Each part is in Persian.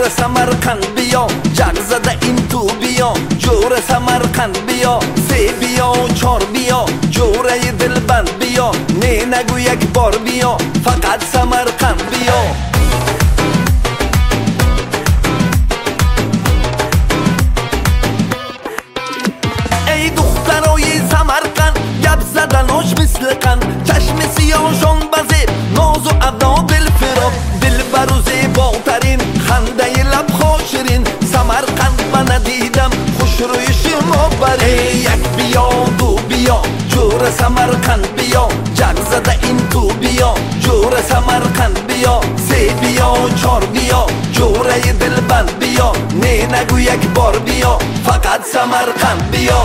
سمرقند بیا، جغ زده این تو بیا، جور سمرقند بیا، سه بیا و چار بیا، جوره دلبند بیا، نه نگو یک بار بیا، فقط سمرقند بیا. ای دخترای سمرقند گپ زدناش مثل قند، چشم سیاهشان بزه ناز و ادا دلفراق، دلبر و زیباترین خنده لب خاشرین، سمرقند من ندیدم خوش روی شما بره. یک بیا دو بیا، جور سمرقند بیا، جغ زده این تو بیا، جور سمرقند بیا، سه بیا و چار بیا، جوره دلبند بیا، نه نگو یک بار بیا، فقط سمرقند بیا.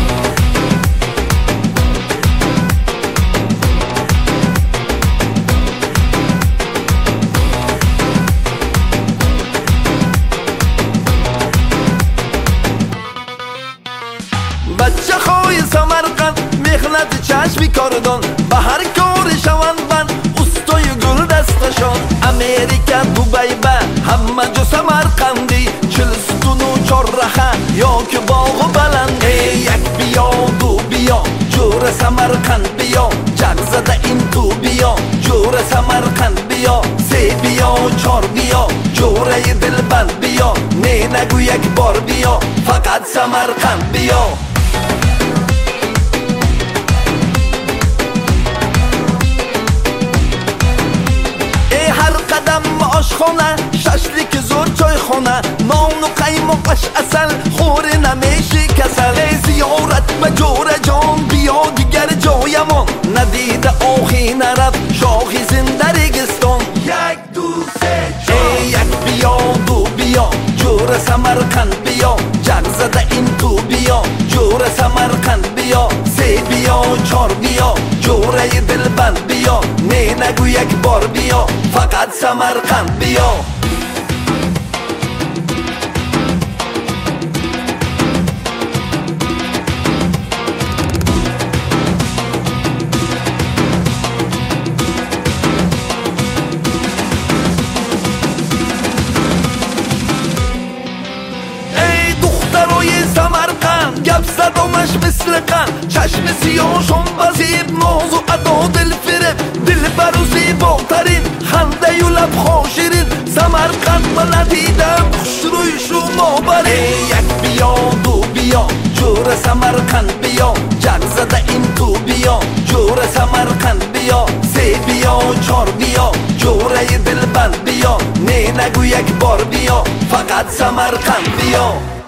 بچه خوی سمرقند مخنت چشمی کاردان، به هر کار شوند بند استای گل دستشان، امریکا دوبای به همه جو سمرقندی، چلستون و چار رخه یا که باغ و بلندی. یک بیا دو بیا، جور سمرقند بیا، جغ زده این تو بیا، جور سمرقند بیا، سه بیا و چار بیا، جوره دلبند بیا، نه نگو یک بار بیا، فقط سمرقند بیا. آشخانه ششلیک زور چای خانه، نان و قیماقش اصل خوره نمیشه کسل. ای زیارت به جور جان بیا دیگر جایمان، ندیده آخی نرفت شاخی زنده رگستان. یک دو سه چار، یک بیا دو بیا، جور سمرقند بیا، جغ زده این تو بیا، جور سمرقند بیا، سه بیا و چار بیا، جوره دلبند بیا، نه نگو یک بار بیا، فقط سمرقند بیا. ای دخترای سمرقند گپ زدمش مثل قند، چشم سیاهشان بزیب ناز و ادا دلفریب، دلبر و زیباترین خنده و لب خاشرین، سمرقند من ندیدم خوش روی شما بره. یک بیا دو بیا، جور سمرقند بیا، جغ زده این تو بیا، جور سمرقند بیا، سه بیا و چار بیا، جوره دلبند بیا، نه نگو یک بار بیا، فقط سمرقند بیا.